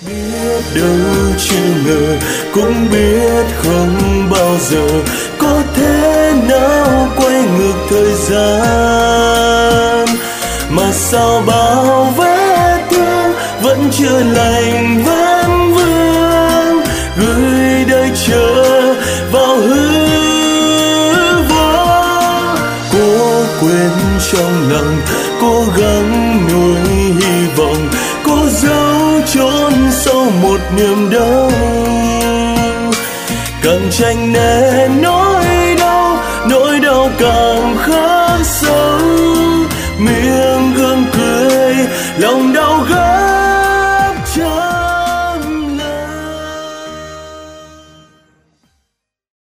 Biết đâu chưa ngờ, cũng biết không bao giờ có thể nào quay ngược thời gian, mà sao bao vết thương vẫn chưa lành vẫn vương, gửi đời chờ vào hư vô. Cố quên trong lòng, cố gắng nuôi hy vọng, cố giấu chôn sâu một niềm đau. Càng tranh né nỗi đau càng khắc sâu. Miệng gương cười, lòng